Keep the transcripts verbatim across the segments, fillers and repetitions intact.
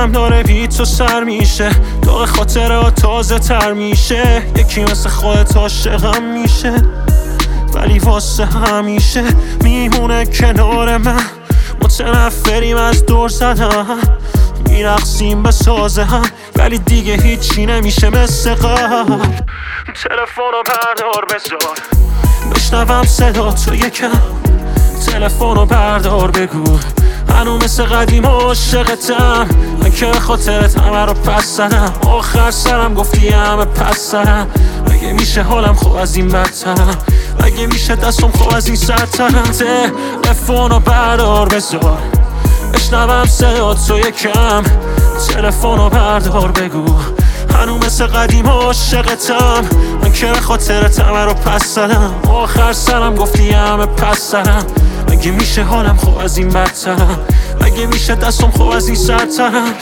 دلم داره بی تو سر میشه، دور خاطره تازه تر میشه. یکی مثل خودت عاشقم میشه، ولی واسه همیشه میمونه کنار من. متنفریم از دور زدن، میرقصیم به سازه هم، ولی دیگه هیچی نمیشه مثل قبل. تلفنو بردار بذار بشنوم صدا تو یکم، تلفنو بردار بگو هنو مثل قدیم عاشقتم. من که خاطرت همه رو پس زدم، آخر سرم گفتی همه پس زدم. اگه میشه حالم خوب از این بدترم، اگه میشه دستم خوب از این سرترم. تلفنو بردار بذار بشنوم صدا تو یکم، تلفنو بردار بگو هنو مثل قدیم عاشقتم. من که خاطرت همه رو پس زدم، آخر سرم گفتی همه پس زدم. اگه میشه حالم خوب از این بدترم، اگه میشه دستم خوب از این سرترم.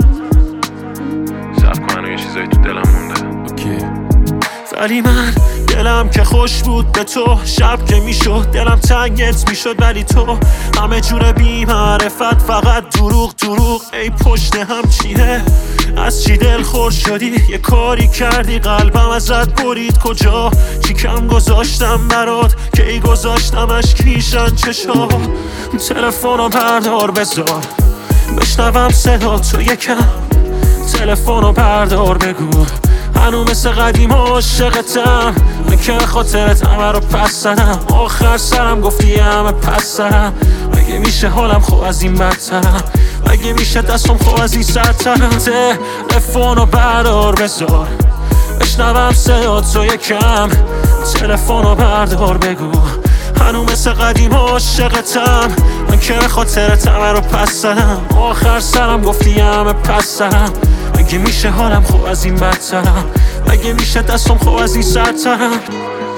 صبر کن یه چیزایی تو دلم مونده. اوکی. ولی من دلم که خوش بود به تو، شب که میشد دلم تنگت میشد، ولی تو همه جور بی معرفت، فقط دروغ دروغ. ای پشت هم چیه، از چی دل خور شدی؟ یه کاری کردی قلبم ازت برید. کجا چی کم گذاشتم برات که ای گذاشتمش کیشن چشا. تلفنو بردار بذار بشنوم صدا تو یکم، تلفنو بردار بگو هنو مثل قدیم عاشقتم. من که خاطرت همه رو پس زدم، آخر سرم گفتی همه پس زدم. اگه میشه حالم خوب از این بدترم، اگه میشه دستم خوب از این سرترم. تلفنو بردار بذار بشنوم صدا تو یکم، تلفنو بردار بگو هنو مثل قدیم عاشقتم. من که خاطرت همه رو پس زدم، آخر سرم گفتی همه پس زدم. اگه میشه حالم خوب از این بدترم، اگه میشه دستم خوب از این سرترم.